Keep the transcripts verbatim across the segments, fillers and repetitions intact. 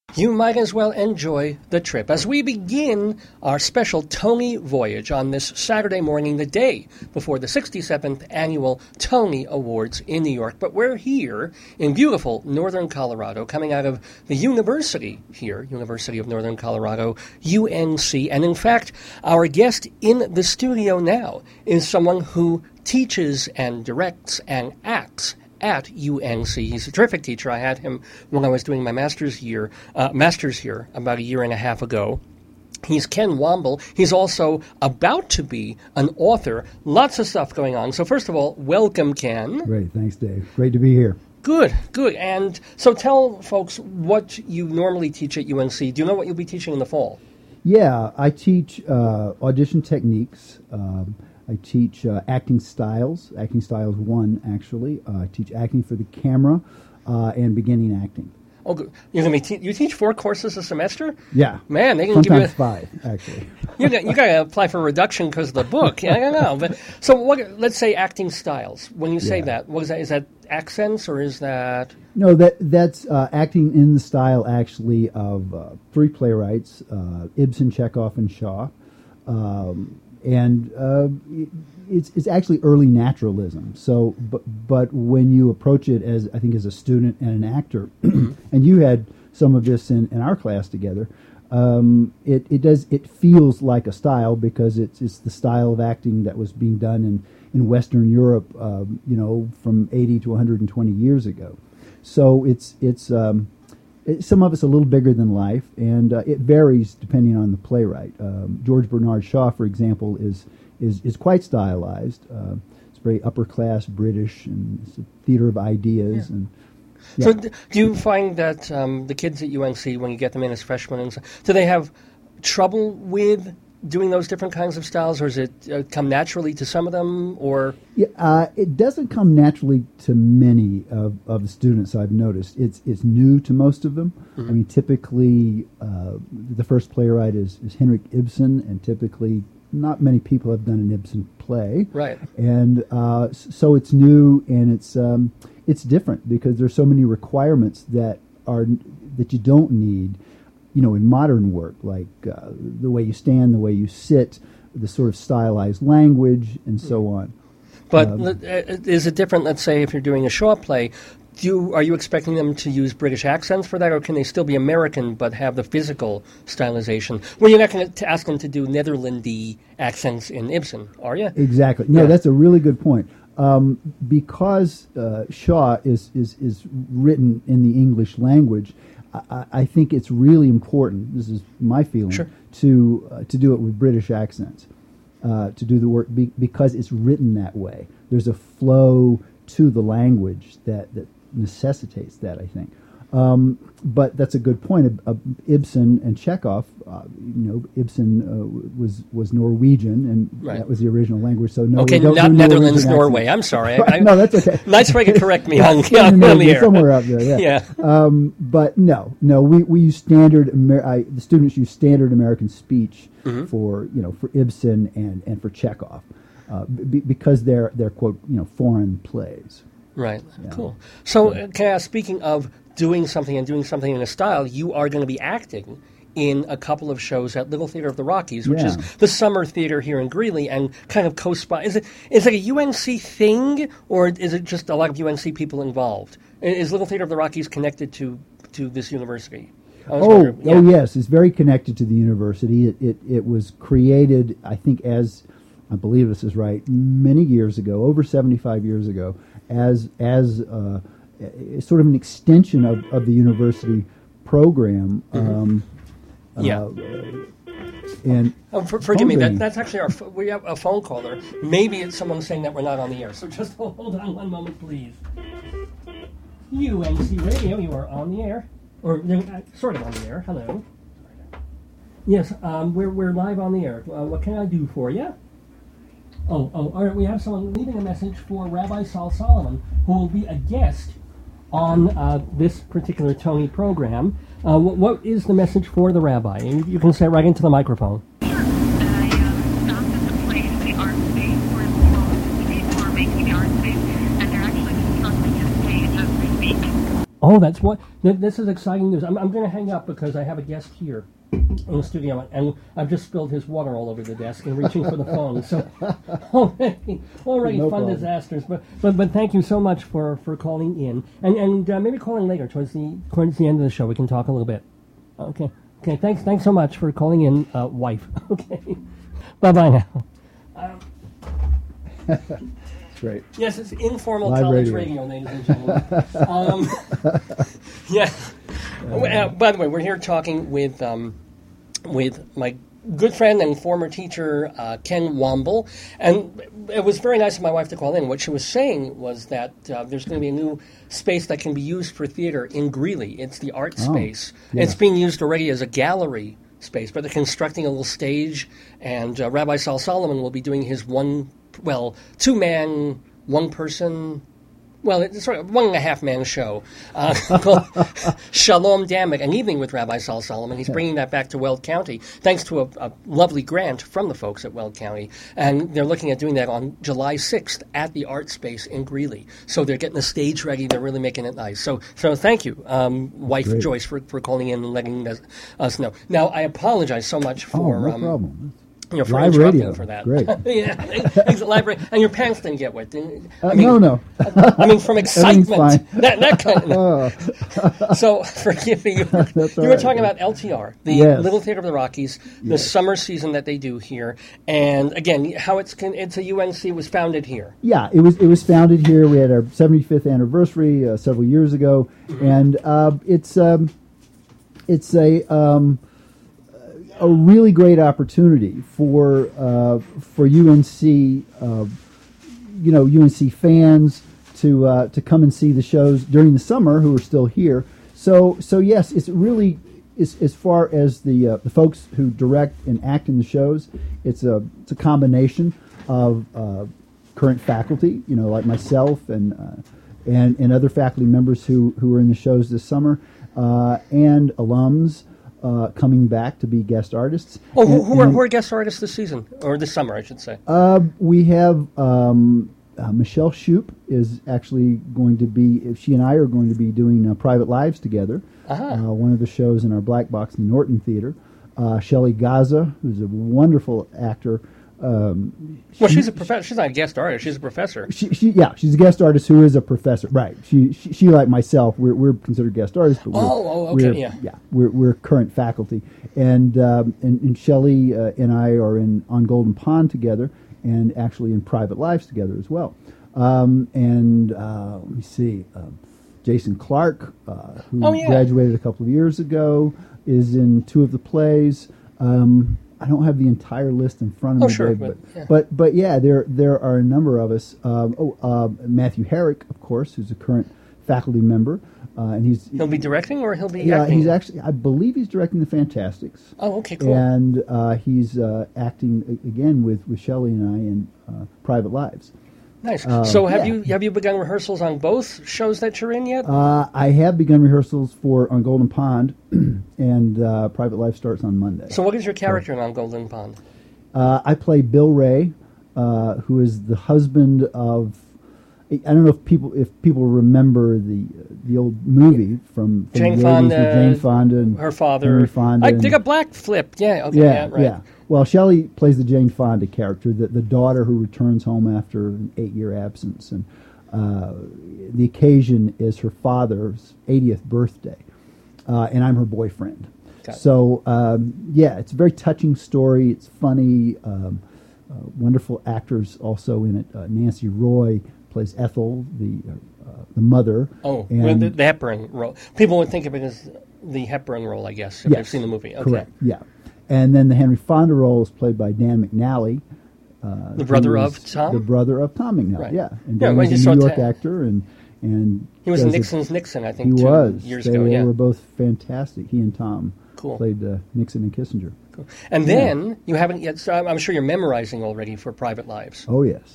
You might as well enjoy the trip as we begin our special Tony voyage on this Saturday morning, the day before the sixty-seventh Annual Tony Awards in New York. But we're here in beautiful northern Colorado, coming out of the university here, University of Northern Colorado, U N C. And in fact, our guest in the studio now is someone who teaches and directs and acts at U N C. He's a terrific teacher. I had him when I was doing my master's year, uh, master's here about a year and a half ago. He's Ken Womble. He's also about to be an author. Lots of stuff going on. So first of all, welcome, Ken. Great. Thanks, Dave. Great to be here. Good, good. And so tell folks what you normally teach at U N C. Do you know what you'll be teaching in the fall? Yeah, I teach uh, audition techniques. Um, I teach uh, acting styles, acting styles one, actually. Uh, I teach acting for the camera uh, and beginning acting. Oh, good. You're gonna be te- you teach four courses a semester? Yeah. Man, they can give you a, five, actually. you got you got to apply for a reduction because of the book. I don't know, but so what? Let's say acting styles. When you say Yeah. that, what is that? Is that accents or is that? No, that that's uh, acting in the style, actually, of uh, three playwrights, uh, Ibsen, Chekhov, and Shaw. Um, and uh, it's it's actually early naturalism. So, but but when you approach it as I think as a student and an actor, and you had some of this in, in our class together, um, it it does it feels like a style because it's it's the style of acting that was being done in in Western Europe, um, you know, from eighty to one hundred twenty years ago. So it's it's. Um, It, some of it's a little bigger than life, and uh, it varies depending on the playwright. Um, George Bernard Shaw, for example, is is, is quite stylized. Uh, it's very upper class British, and it's a theater of ideas. Yeah. And yeah. So, d- do you find that um, the kids at U N C, when you get them in as freshmen, and so, do they have trouble with doing those different kinds of styles, or does it uh, come naturally to some of them, or? Yeah, uh, it doesn't come naturally to many of, of the students I've noticed. It's it's new to most of them. Mm-hmm. I mean, typically uh, the first playwright is, is Henrik Ibsen, and typically not many people have done an Ibsen play. Right. And uh, so it's new, and it's um, it's different because there's so many requirements that are that you don't need. You know, in modern work, like uh, the way you stand, the way you sit, the sort of stylized language, and so on. But um, uh, is it different, let's say, if you're doing a Shaw play, do you, are you expecting them to use British accents for that, or can they still be American but have the physical stylization? Well, you're not going to ask them to do Netherlandy accents in Ibsen, are you? Exactly. No, yeah. That's a really good point. Um, because uh, Shaw is, is, is written in the English language, I, I think it's really important, this is my feeling, sure. to uh, to do it with British accents, uh, to do the work be, because it's written that way. There's a flow to the language that, that necessitates that, I think. Um, but that's a good point. Uh, Ibsen and Chekhov, uh, you know, Ibsen uh, was was Norwegian, and right. that was the original language. So no, okay, we don't not do Netherlands, Norwegian Norway. accents. I'm sorry. I, I, no, that's okay. Nice way to correct me on, yeah, on, no, on the air. Somewhere out there, yeah. yeah. Um, but no, no, we, we use standard. Amer- I, the students use standard American speech mm-hmm. for you know for Ibsen and, and for Chekhov, uh, b- because they're they're quote you know foreign plays. Right. Yeah. Cool. So, uh, can I ask, speaking of doing something and doing something in a style, you are going to be acting in a couple of shows at Little Theater of the Rockies, which yeah. is the summer theater here in Greeley, and kind of co-spot. Is it is it a U N C thing, or is it just a lot of U N C people involved? Is Little Theater of the Rockies connected to, to this university? Oh, yeah. oh yes, it's very connected to the university. It, it it was created, I think, as I believe this is right, many years ago, over seventy-five years ago, as as uh, sort of an extension of, of the university program. Mm-hmm. Um, yeah. Uh, and oh, for, forgive me, that, that's actually our, we have a phone caller. Maybe it's someone saying that we're not on the air. So just hold on one moment, please. U N C Radio, you are on the air. Or uh, sort of on the air. Hello. Yes, um, we're, we're live on the air. Uh, what can I do for you? Oh, oh, all right, we have someone leaving a message for Rabbi Saul Solomon, who will be a guest on uh, this particular Tony program. Uh, what, what is the message for the rabbi? And you can say it right into the microphone. Sure. Uh, I stopped at the place, the art space, where the people are making the art space, and they're actually constructing a stage as we speak. Oh, that's what. Th- this is exciting news. I'm, I'm going to hang up because I have a guest here in the studio, and I've just spilled his water all over the desk and reaching for the phone. So already, already No fun problem. disasters. But, but but thank you so much for, for calling in, and and uh, maybe calling later towards the towards the end of the show. We can talk a little bit. Okay. Okay. Thanks. Thanks so much for calling in, uh, wife. Okay. Bye bye now. Um, Great. Yes, it's informal Live college radio. radio, ladies and gentlemen. um, yeah. Uh, by the way, we're here talking with um, with my good friend and former teacher, uh, Ken Womble. And it was very nice of my wife to call in. What she was saying was that uh, there's going to be a new space that can be used for theater in Greeley. It's the art Oh, space. yeah. It's being used already as a gallery space, but they're constructing a little stage, and uh, Rabbi Sal Solomon will be doing his one, well, two-man, one-person, well, it's sort of one and a half man show uh, called Shalom Damek, an evening with Rabbi Sal Solomon. He's bringing that back to Weld County, thanks to a, a lovely grant from the folks at Weld County. And they're looking at doing that on July sixth at the Art Space in Greeley. So they're getting the stage ready. They're really making it nice. So so thank you, um, wife Great. Joyce, for, for calling in and letting us, us know. Now, I apologize so much Oh, for... no um, problem. You know, for Live interrupting radio. for that. Great. Yeah, it's library, and your pants didn't get wet. Didn't, Uh, I mean, no, no. I mean, from excitement, fine. that that kind of. Oh, So, forgive me. You, were- That's all you were right. talking about L T R, the Yes. Little Theater of the Rockies, the Yes. summer season that they do here, and again, how it's con- it's a U N C was founded here. yeah, it was it was founded here. We had our seventy-fifth anniversary uh, several years ago, and uh, it's um, it's a um, a really great opportunity for uh, for U N C, uh, you know, U N C fans to uh, to come and see the shows during the summer who are still here. So so yes, it's really as, as far as the uh, the folks who direct and act in the shows, it's a it's a combination of uh, current faculty, you know, like myself and uh, and and other faculty members who who are in the shows this summer, uh, and alums. Uh, coming back to be guest artists. Oh, who, And- who, are, and, who are guest artists this season, or this summer, I should say? uh, we have um, uh, Michelle Shoup is actually going to be, she and I are going to be doing uh, Private Lives together, Uh-huh. uh, one of the shows in our Black Box in the Norton Theater. Uh, Shelley Gaza, who's a wonderful actor. Um, Well, she- she's a professor. She's not a guest artist. She's a professor. She, she, yeah, she's a guest artist who is a professor, right? She, she, she like myself, we're, we're considered guest artists, but we're, Oh, oh, okay, we're, yeah. yeah, we're, we're current faculty, and um, and, and Shelley uh, and I are in on Golden Pond together, and actually in Private Lives together as well. Um, and uh, let me see, um, Jason Clark, uh, who Oh, yeah. graduated a couple of years ago, is in two of the plays. Um, I don't have the entire list in front of Oh, me, sure, Dave, but, but yeah. but but yeah, there there are a number of us. Um, oh, uh, Matthew Herrick, of course, who's a current faculty member, uh, and he's He'll be directing, or he'll be yeah, acting? he's actually I believe he's directing the Fantastics. Oh, okay, cool. And uh, he's uh, acting a- again with with Shelley and I in uh, Private Lives. Nice. so, have yeah. you have you begun rehearsals on both shows that you're in yet? Uh, I have begun rehearsals for on Golden Pond, and uh, Private Life starts on Monday. So, what is your character in on Golden Pond? Uh, I play Bill Ray, uh, who is the husband of. I don't know if people if people remember the the old movie from, from Jane the Fonda, eighties with Jane Fonda and Her father. Henry Fonda. I and- dig a black flip. Yeah. Okay. yeah, Yeah. Right. yeah. Well, Shelley plays the Jane Fonda character, the, the daughter who returns home after an eight-year absence, and uh, the occasion is her father's eightieth birthday, uh, and I'm her boyfriend. Got it. So, um, yeah, it's a very touching story. It's funny. Um, uh, wonderful actors also in it. Uh, Nancy Roy plays Ethel, the uh, the mother. Oh, and well, the, the Hepburn role. People would think of it as the Hepburn role, I guess, if they've Yes, seen the movie. Okay. correct. Yeah, and then the Henry Fonda role is played by Dan McNally. Uh, The brother who of is Tom? The brother of Tom McNally, Right. yeah. And Yeah, Dan well, was you a saw New York Ta- actor, and and He was does a- Nixon's Nixon, I He think, two was years they, ago. they Yeah. were both fantastic. He and Tom Cool. played uh, Nixon and Kissinger. Cool. And then you haven't yet. So I'm I'm sure you're memorizing already for Private Lives. Oh yes,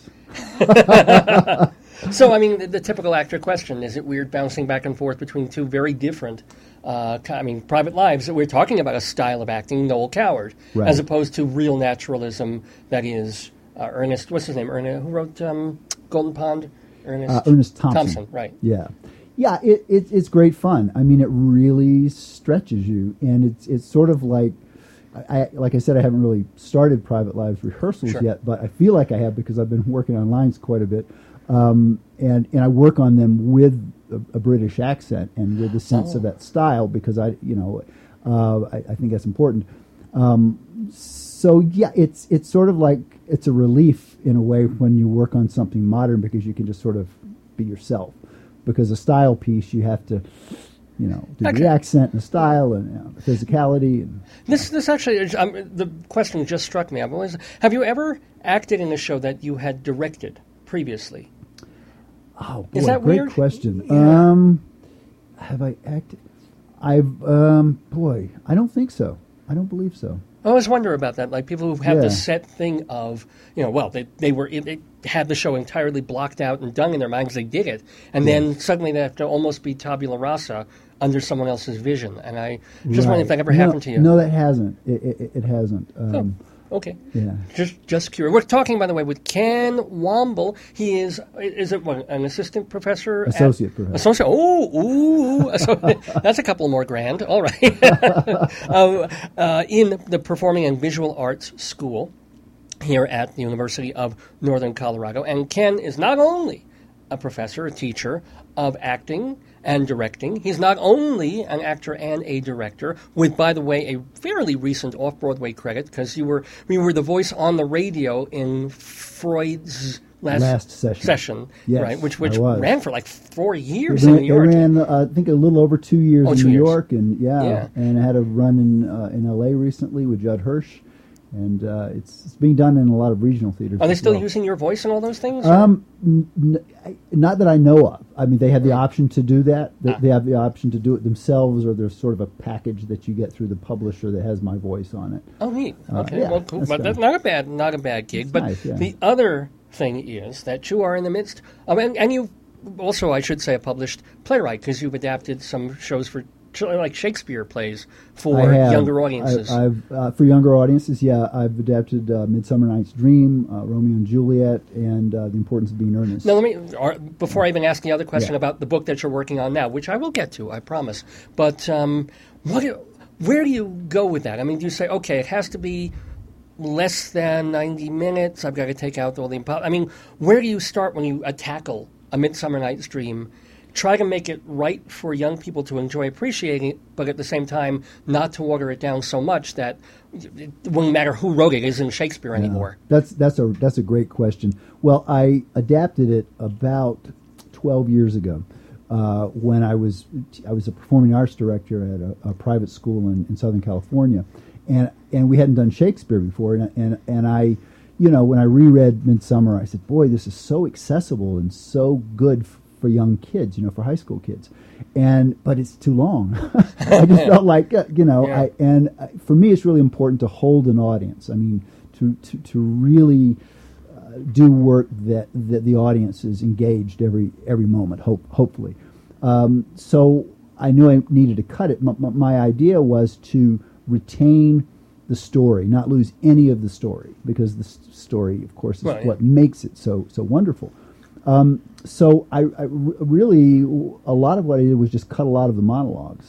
So I mean, the, the typical actor question: is it weird bouncing back and forth between two very different? Uh, ki- I mean, Private Lives. We're talking about a style of acting, Noel Coward, Right. as opposed to real naturalism. That is uh, Ernest. What's his name? Ernest. Who wrote um, Golden Pond? Ernest. uh, Ernest Thompson. Thompson, right. Yeah, Yeah, it, it it's great fun. I mean, it really stretches you, and it's it's sort of like, I, I like I said, I haven't really started Private Lives rehearsals Sure. yet, but I feel like I have because I've been working on lines quite a bit, um, and and I work on them with a, a British accent and with the sense Oh. of that style because I you know uh, I, I think that's important. Um, so yeah, it's it's sort of like it's a relief in a way when you work on something modern because you can just sort of be yourself. Because a style piece, you have to, you know, do Okay. the accent and the style and you know, the physicality. And This this actually is, um, the question just struck me. I've always, have you ever acted in a show that you had directed previously? oh, boy, Is that great weird? question. Yeah. Um, have I acted? I've um, boy, I don't think so. I don't believe so. I always wonder about that. Like people who have Yeah. the set thing of, you know, well, they they were they had the show entirely blocked out and done in their minds. They did it, and then suddenly they have to almost be tabula rasa under someone else's vision. And I just wondering if that ever no, happened to you. No, that hasn't. It, it, it hasn't. Um, Okay. Yeah. Just just curious. We're talking, by the way, with Ken Womble. He is is it what, an assistant professor? at- Associate professor. Associate. Oh, ooh. So that's a couple more grand. All right. um, uh, in the Performing and Visual Arts School here at the University of Northern Colorado. And Ken is not only a professor, a teacher of acting and directing. He's not only an actor and a director, with, by the way, a fairly recent off-Broadway credit, because you were you were the voice on the radio in Freud's last, Last session. Yes, right? Which which I was. ran for like four It years ran, in New it York. ran, uh, I think, a little over two years Oh, in two New years. York, and yeah, Yeah. and I had a run in uh, in L A recently with Judd Hirsch, and uh, it's it's being done in a lot of regional theaters. Are they as still well. using your voice in all those things? Um, n- n- I- not that I know of. I mean, they have the option to do that. They, Ah. they have the option to do it themselves, or there's sort of a package that you get through the publisher that has my voice on it. Oh, neat. Uh, Okay, yeah, well, cool. that's But good. that's not a bad, not a bad gig. It's But nice, yeah. the other thing is that you are in the midst of, and, and you also, I should say, a published playwright because you've adapted some shows for children, like Shakespeare plays for I have. younger audiences. I, I've uh, for younger audiences, yeah, I've adapted uh, *Midsummer Night's Dream*, uh, *Romeo and Juliet*, and uh, *The Importance of Being Earnest*. Now, let me, or, before I even ask the other question Yeah. about the book that you're working on now, which I will get to, I promise. But um, what, do- where do you go with that? I mean, do you say, okay, it has to be less than ninety minutes, I've got to take out all the impo- I mean, where do you start when you uh, tackle A Midsummer Night's Dream? Try to make it right for young people to enjoy appreciating it, but at the same time, not to water it down so much that it won't matter who wrote it, it isn't Shakespeare anymore. That's that's a that's a great question. Well, I adapted it about twelve years ago uh, when I was I was a performing arts director at a, a private school in, in Southern California, and and we hadn't done Shakespeare before, and and and I, you know, when I reread *Midsummer*, I said, "Boy, this is so accessible and so good f- for young kids, you know, for high school kids." And but it's too long. I just felt like uh, you know, Yeah. I and uh, for me, it's really important to hold an audience. I mean, to to to really uh, do work that that the audience is engaged every every moment. Hope hopefully. Um, so I knew I needed to cut it. M- m- my idea was to retain the story, not lose any of the story, because the s- story, of course, is Well, yeah. what makes it so so wonderful. Um, so I, I r- really, a lot of what I did was just cut a lot of the monologues,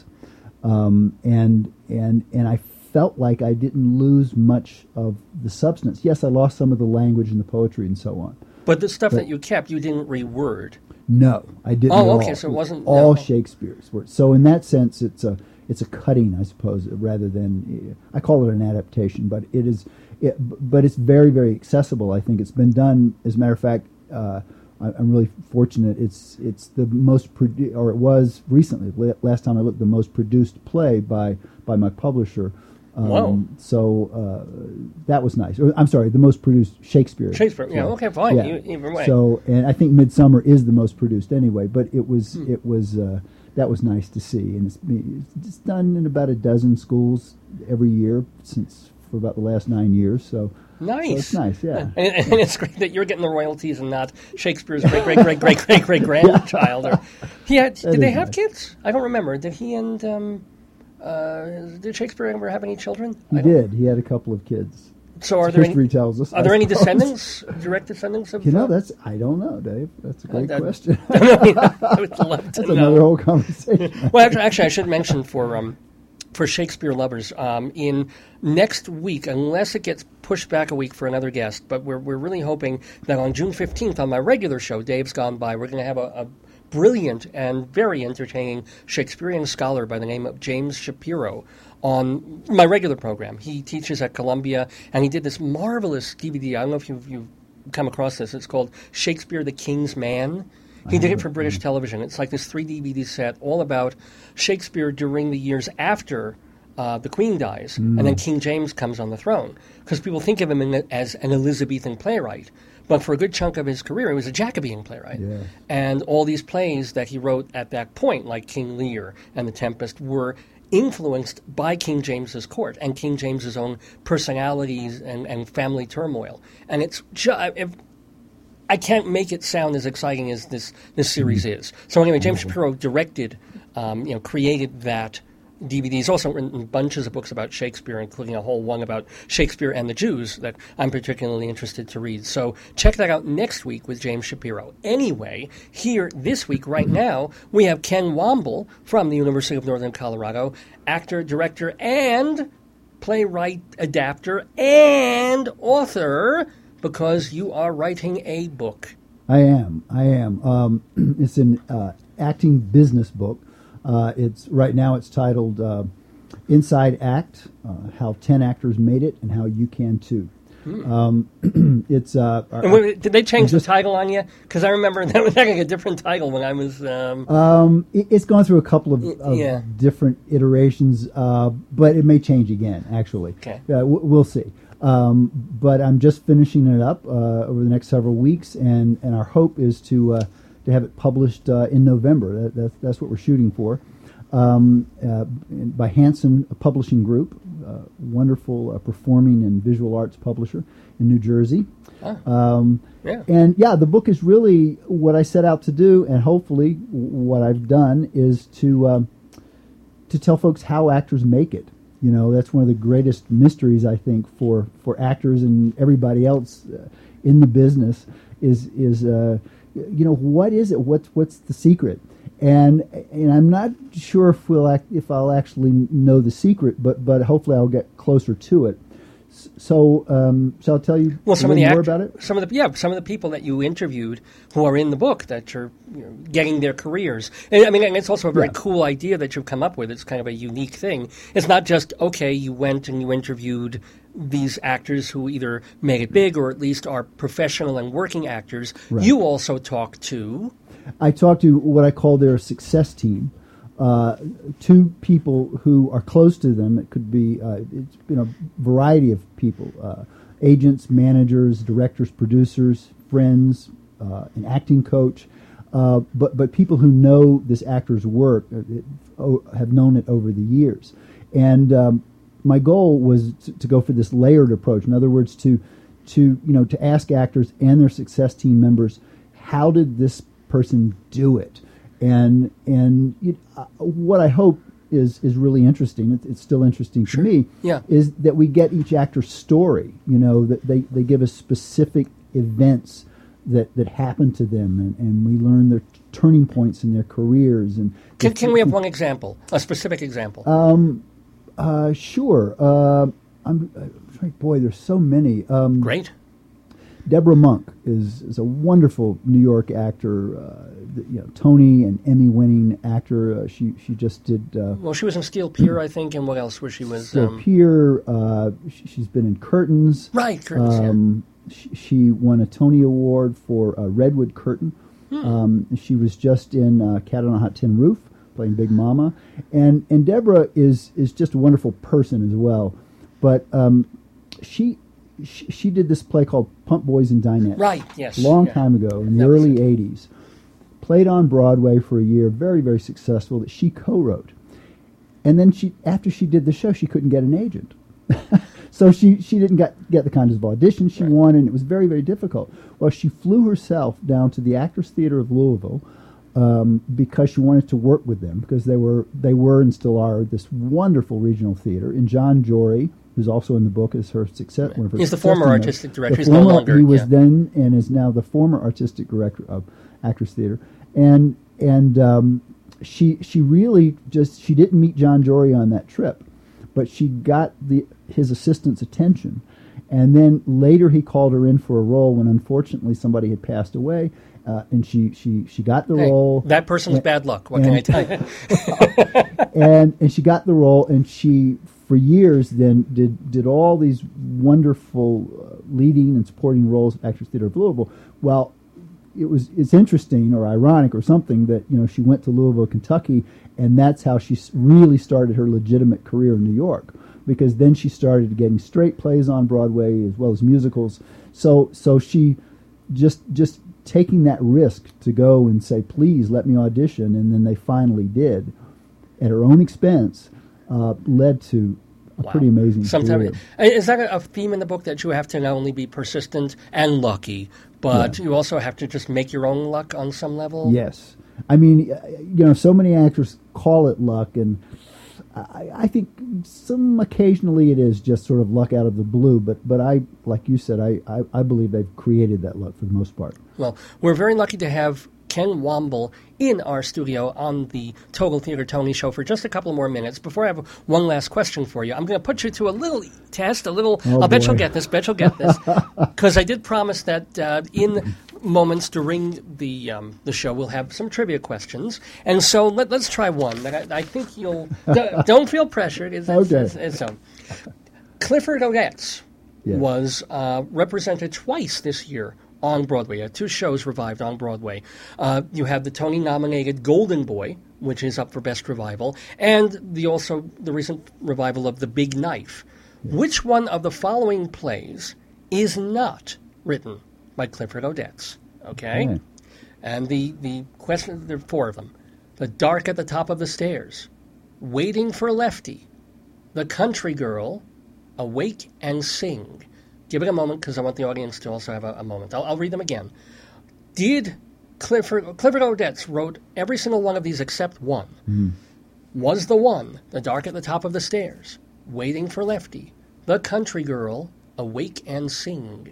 um, and and and I felt like I didn't lose much of the substance. Yes, I lost some of the language and the poetry and so on. But the stuff But- that you kept, you didn't reword. No, I didn't. Oh, at okay, all. so it wasn't- all no. Shakespeare's words. So in that sense, it's a it's a cutting, I suppose, rather than I call it an adaptation. But it is, it, but it's very very accessible. I think it's been done. As a matter of fact, uh, I, I'm really fortunate. It's it's the most produ- or it was recently. la- Last time I looked, the most produced play by by my publisher. Um, Wow. So uh, that was nice. Or, I'm sorry, the most produced Shakespeare. Shakespeare, yeah, play. okay, fine, Yeah. e- either way. So, and I think *Midsummer* is the most produced anyway. But it was Hmm. it was uh, that was nice to see, and it's, it's done in about a dozen schools every year since for about the last nine years. So Nice. so it's nice, yeah. And, and it's great that you're getting the royalties and not Shakespeare's great great great great great great grandchild. Or he had. That Did they is have nice. kids? I don't remember. Did he and um, uh, did Shakespeare ever have any children? He I don't- did. He had a couple of kids. So are there history any, tells us. Are I there any suppose. descendants, direct descendants of? You know, uh, that's I don't know, Dave. That's a great that- question. I would love to That's know. another whole conversation. Well, actually, actually, I should mention for um, for Shakespeare lovers, um, in next week, unless it gets pushed back a week for another guest, but we're we're really hoping that on June fifteenth, on my regular show, Dave's Gone By, we're going to have a, a brilliant and very entertaining Shakespearean scholar by the name of James Shapiro on my regular program. He teaches at Columbia, and he did this marvelous D V D. I don't know if you've, you've come across this. It's called Shakespeare the King's Man. He did it for British television. It's like this three D V D set all about Shakespeare during the years after uh, the Queen dies, and then King James comes on the throne. Because people think of him in, as an Elizabethan playwright. But for a good chunk of his career, he was a Jacobean playwright. Yeah. And all these plays that he wrote at that point, like King Lear and The Tempest, were influenced by King James's court and King James's own personalities and, and family turmoil. And it's ju- if, I can't make it sound as exciting as this, this series is. So anyway, James Shapiro directed, um, you know, created that D V D. He's also written bunches of books about Shakespeare, including a whole one about Shakespeare and the Jews that I'm particularly interested to read. So check that out next week with James Shapiro. Anyway, here this week, right now, we have Ken Womble from the University of Northern Colorado, actor, director, and playwright, adapter, and author, because you are writing a book. I am. I am. Um, it's an uh, acting business book. Uh, it's right now. It's titled uh, "Inside Act: uh, How Ten Actors Made It and How You Can Too." Hmm. Um, it's. Uh, and wait, did they change just, the title on you? Because I remember that was having a different title when I was. Um, um, it, it's gone through a couple of, of yeah. different iterations, uh, but it may change again. Actually, okay. uh, w- we'll see. Um, but I'm just finishing it up uh, over the next several weeks, and, and our hope is to uh, to have it published uh, in November. That, that's, that's what we're shooting for. Um, uh, by Hanson Publishing Group, uh, wonderful uh, performing and visual arts publisher in New Jersey. Ah, um, yeah. And yeah, the book is really what I set out to do, and hopefully w- what I've done is to um, to tell folks how actors make it. You know, that's one of the greatest mysteries, I think, for, for actors and everybody else uh, in the business is, is uh, you know, what is it? What's, what's the secret? And and I'm not sure if we'll act, if I'll actually know the secret, but, but hopefully I'll get closer to it. So, um, shall I tell you well, some a of the more act- about it? Some of the yeah, some of the people that you interviewed who are in the book that you're you know, getting their careers. And, I mean, and it's also a very Yeah. cool idea that you've come up with. It's kind of a unique thing. It's not just okay, you went and you interviewed these actors who either made it big or at least are professional and working actors. Right. You also talk to. I talked to what I call their success team. Uh, two people who are close to them. It could be uh, it's been a variety of people: uh, agents, managers, directors, producers, friends, uh, an acting coach. Uh, but but people who know this actor's work uh, it, oh, have known it over the years. And um, my goal was to, to go for this layered approach. In other words, to to you know to ask actors and their success team members, how did this person do it? And and it, uh, what I hope is is really interesting. It's, it's still interesting Sure. to me. Yeah. Is that we get each actor's story. You know, that they, they give us specific events that, that happen to them, and, and we learn their turning points in their careers. And Can, can we have one example, a specific example? Um, uh, sure. Uh, I'm uh, boy. There's so many. Um, Great. Deborah Monk is, is a wonderful New York actor, uh, you know, Tony and Emmy-winning actor. Uh, she she just did. Uh, Well, she was in Steel Pier, I think, and what else? Where she was. Steel Um, Pier. Uh, she, she's been in Curtains. right, Curtains, yeah. Um, she, she won a Tony Award for uh, Redwood Curtain. Hmm. Um, she was just in uh, Cat on a Hot Tin Roof, playing Big Mama, and and Deborah is is just a wonderful person as well. But um, she. She, she did this play called Pump Boys and Dinettes. Right, yes. Long yeah. time ago, in the That was early it. eighties. Played on Broadway for a year, very, very successful, that she co-wrote. And then she, after she did the show, she couldn't get an agent. So she, she didn't get, get the kinds of auditions she Right. wanted, and it was very, very difficult. Well, she flew herself down to the Actors Theater of Louisville, um, because she wanted to work with them, because they were they were and still are this wonderful regional theater. And John Jory, who's also in the book, is her success. One of her He's the former successors. artistic director. The He's former, no longer. He was yeah. then and is now the former artistic director of Actors Theater, and and um, she she really just she didn't meet John Jory on that trip, but she got the his assistant's attention, and then later he called her in for a role when unfortunately somebody had passed away. Uh, and she, she, she got the Hey, role. That person's and, bad luck. What and, can I tell you? and and she got the role, and she for years then did did all these wonderful uh, leading and supporting roles at Actors Theater of Louisville. Well, it was it's interesting or ironic or something that you know she went to Louisville, Kentucky, and that's how she really started her legitimate career in New York. Because then she started getting straight plays on Broadway as well as musicals. So so she just just. taking that risk to go and say, please let me audition, and then they finally did, at her own expense, uh, led to a Wow. pretty amazing Sometimes, career. is that a theme in the book, that you have to not only be persistent and lucky, but Yeah. you also have to just make your own luck on some level? Yes. I mean, uh, you know, so many actors call it luck, and I, I think some occasionally it is just sort of luck out of the blue, but, but I, like you said, I, I, I believe they've created that luck for the most part. Well, we're very lucky to have Ken Womble in our studio on the Total Theater Tony Show for just a couple more minutes. Before I have one last question for you, I'm going to put you to a little test, a little, Oh, I'll bet boy. you'll get this, bet you'll get this, because I did promise that uh, in moments during the um, the show we'll have some trivia questions. And so let, let's try one that I, I think you'll, d- don't feel pressured. It's, it's, Okay. it's, it's, um, Clifford Odets Yes. was uh, represented twice this year on Broadway. Uh, two shows revived on Broadway. Uh, you have the Tony-nominated Golden Boy, which is up for Best Revival, and the also the recent revival of The Big Knife. Yes. Which one of the following plays is not written by Clifford Odets? Okay? Okay. And the, the question, there are four of them. The Dark at the Top of the Stairs, Waiting for Lefty, The Country Girl, Awake and Sing. Give it a moment, because I want the audience to also have a, a moment. I'll, I'll read them again. Did Clifford, Clifford Odets wrote every single one of these except one. Mm. Was the one, The Dark at the Top of the Stairs, Waiting for Lefty, The Country Girl, Awake and Sing?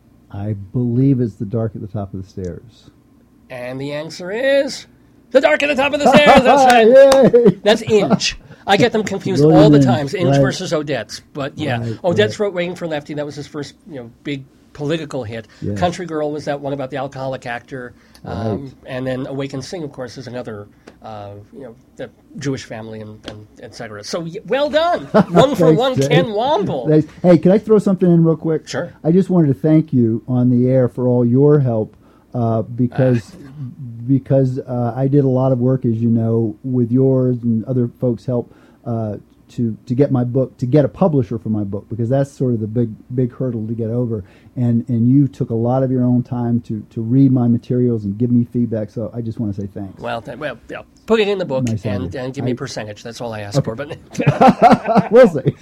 I believe it's The Dark at the Top of the Stairs. And the answer is The Dark at the Top of the Stairs. That's right. Yay! That's Inge. I get them confused William all the Inge, times, Inge right. versus Odets. But yeah, Right, Odets right. wrote Waiting for Lefty. That was his first, you know, big political hit. Yes. Country Girl was that one about the alcoholic actor. Um, Right. And then Awake and Sing, of course, is another, uh, you know, the Jewish family and, and et cetera. So y- well done. One for Thanks, one, Jay. Ken Womble. Thanks. Hey, can I throw something in real quick? Sure. I just wanted to thank you on the air for all your help uh, because because uh, I did a lot of work, as you know, with yours and other folks' help uh, to to get my book, to get a publisher for my book, because that's sort of the big big hurdle to get over. And and you took a lot of your own time to, to read my materials and give me feedback. So I just want to say thanks. Well, th- well, yeah, put it in the book Nice of and, you. and give me I- a percentage. That's all I ask for. But We'll see.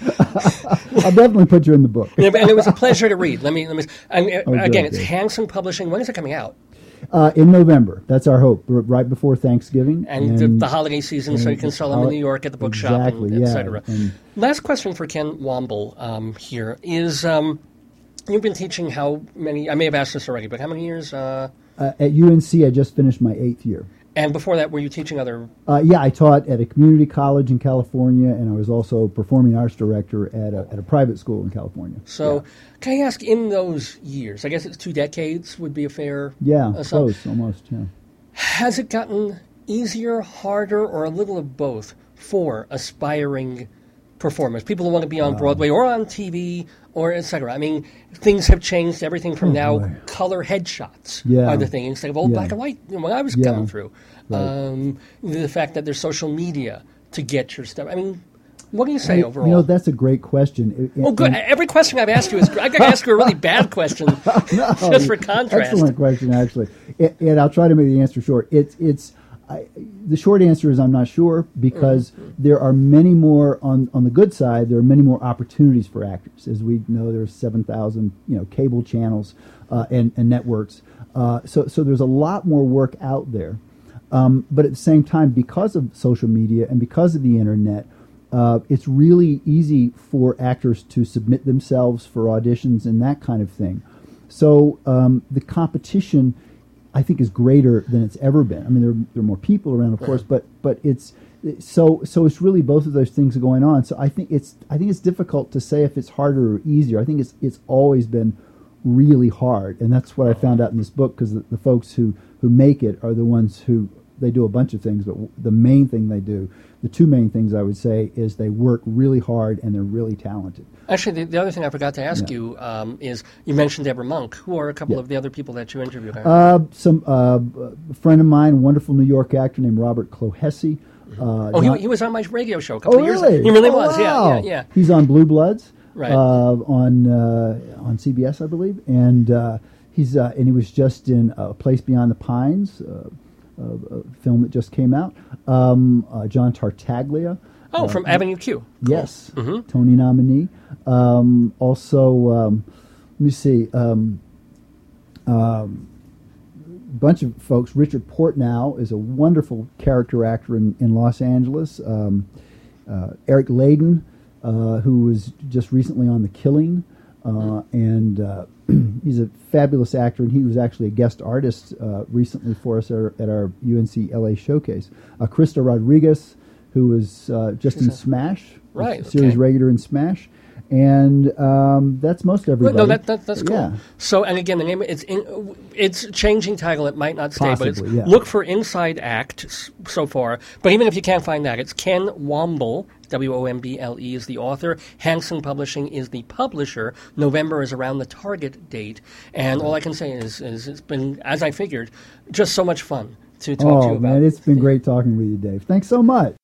I'll definitely put you in the book. Yeah, and it was a pleasure to read. Let me, let me. I mean, Oh, again, good, it's good. Hanson Publishing. When is it coming out? Uh, in November. That's our hope. r- Right before Thanksgiving. And, the, the holiday season, so you can sell them in hol- New York at the bookshop, exactly, and et yeah, cetera. and- Last question for Ken Womble um, here is: um, you've been teaching how many? I may have asked this already, but how many years? Uh, Uh, at U N C, I just finished my eighth year. and before that, were you teaching other? Uh, yeah, I taught at a community college in California, and I was also performing arts director at a, at a private school in California. So, can I ask, in those years, I guess it's two decades would be a fair. Yeah, uh, so- close, almost, yeah. Has it gotten easier, harder, or a little of both for aspiring performers, people who want to be on Broadway or on T V or et cetera? I mean, things have changed. Everything from Oh, now boy. color headshots Yeah. are the thing instead of old Yeah. black and white. You know, when I was Yeah. coming through, Right. um, the fact that there's social media to get your stuff. I mean, what do you say Hey, overall? You know, that's a great question. It- well, good. and- Every question I've asked you is I got to ask you a really bad question No, just for contrast. Excellent question, actually. It, and I'll try to make the answer short. It's it's I, the short answer is I'm not sure, because Mm-hmm. there are many more on on the good side. There are many more opportunities for actors, as we know. There's seven thousand you know cable channels uh, and and networks. Uh, so so there's a lot more work out there. Um, but at the same time, because of social media and because of the internet, uh, it's really easy for actors to submit themselves for auditions and that kind of thing. So um, the competition, I think, is greater than it's ever been. I mean, there, there are more people around, of course, but but it's so so it's really both of those things are going on. So I think it's I think it's difficult to say if it's harder or easier. I think it's it's always been really hard, and that's what I found out in this book, because the, the folks who, who make it are the ones who they do a bunch of things, but the main thing they do, the two main things I would say, is they work really hard and they're really talented. Actually, the, the other thing I forgot to ask Yeah. you um, is you mentioned Deborah Monk. Who are a couple Yeah. of the other people that you interviewed? Uh, some uh, a friend of mine, a wonderful New York actor named Robert Clohessy. Uh, oh, John- he, he was on my radio show a couple Oh, of years really? ago. He really Oh, was. wow. Yeah, yeah, yeah. He's on Blue Bloods, Right. uh, on uh, on C B S, I believe, and uh, he's uh, and he was just in A Place Beyond the Pines, uh, a, a film that just came out. Um, uh, John Tartaglia. Oh, uh, from Avenue Q. Yes, Mhm. Tony nominee. Um, also, um, let me see. Um, um, bunch of folks. Richard Portnow is a wonderful character actor in, in Los Angeles. Um, uh, Eric Layden, uh, who was just recently on The Killing, uh, and uh, he's a fabulous actor, and he was actually a guest artist uh, recently for us at our, at our U N C L A showcase. Uh, Krista Rodriguez, who was uh, just She's in a- Smash, Right, series okay. regular in Smash. And um, that's most everybody. No, that, that that's cool. Yeah. So, and again, the name it's in, it's changing title. It might not stay, but it's Possibly, yeah. look for Inside Act s- so far. But even if you can't find that, it's Ken Womble. W O M B L E is the author. Hanson Publishing is the publisher. November is around the target date, and all I can say is, is it's been, as I figued, just so much fun to talk to Oh you about. man, it's been great talking with you, Dave. Thanks so much.